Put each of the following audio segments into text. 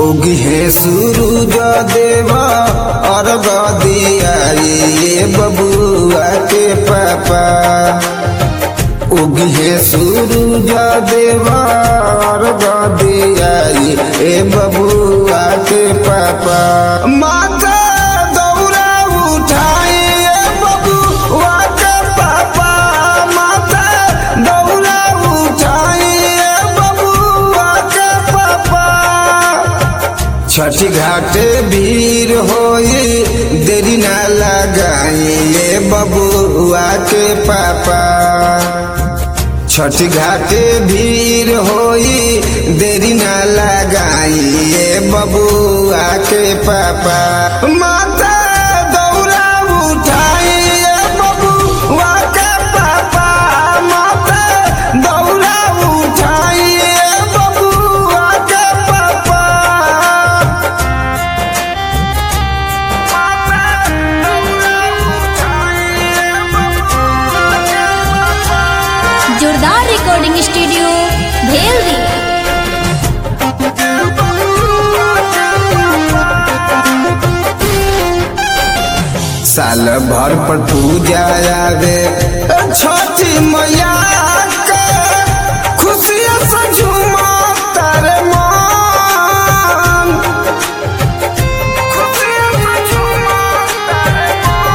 उगी है सूरज देवा और दिया ये बबुआ के पापा। उगी है सूरज देवा और दिया ये बबुआ के पापा। माता दौरा उठाए बबुआ के पापा, माता दौरा उठाए बबुआ के पापा। छठी घाटे भीड़ होई देरी ना लगाइए बबुआ के पापा। छठी घाटे भीड़ होई देरी ना लगाइए बबुआ के पापा। माता दौरा उठाइए बबुआ के पापा, माता दौरा उठाइए बबुआ के पापा। जोरदार रिकॉर्डिंग स्टूडियो भेल्दी। साल भर पर पूजा आवे छठी मैया के, खुशियाँ से झूमा तारे मन, खुशियाँ से झूमा तारे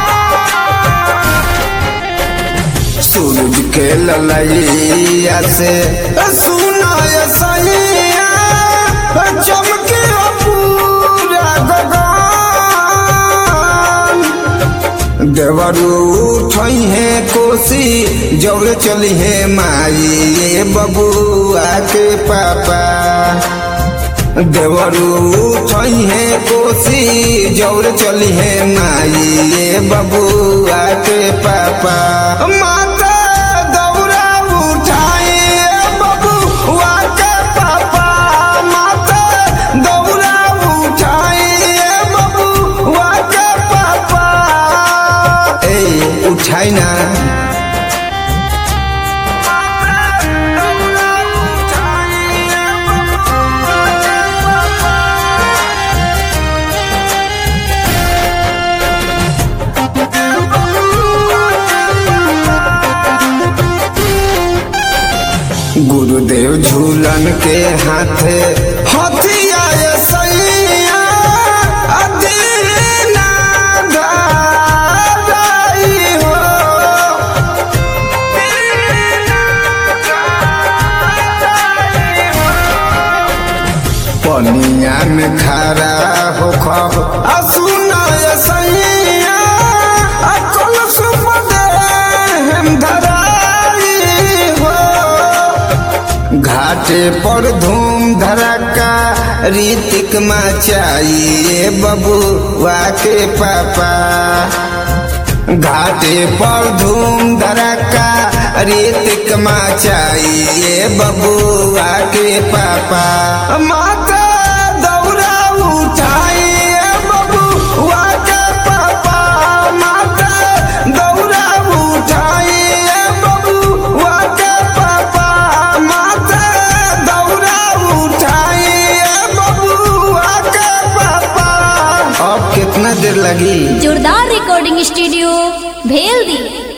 मन। सूरज के ललैया से सुनाय सैया चमके पूरा गगन। देवरू उठई है कोसी जौरे चली है माई ये बबुआ के पापा। देवरू उठई है कोसी जौरे चली है माई ये बबुआ के पापा। माता दौरा उठाइए बबुआ के पापा, माता दौरा उठाइए बबुआ के पापा। ए उठाई ना। गुरुदेव झूलन के हाथे हथिया सैया अदीना गाई हो। पनिया में खड़ा हो खब सुनाय सैया अकल सुपदे हम धराई हो। घाटे पर धूम धड़का रीतिक मचाइए बबुआ के पापा। घाटे पर धूम धड़का रीतिक मचाइए बबुआ के पापा। माता दौरा उठाइए बबुआ के पापा, माता दौरा उठाइए बबुआ के पापा, माता दौरा उठाइए बबुआ के पापा। अब कितना देर लगी? जोरदार रिकॉर्डिंग स्टूडियो भेल्दी।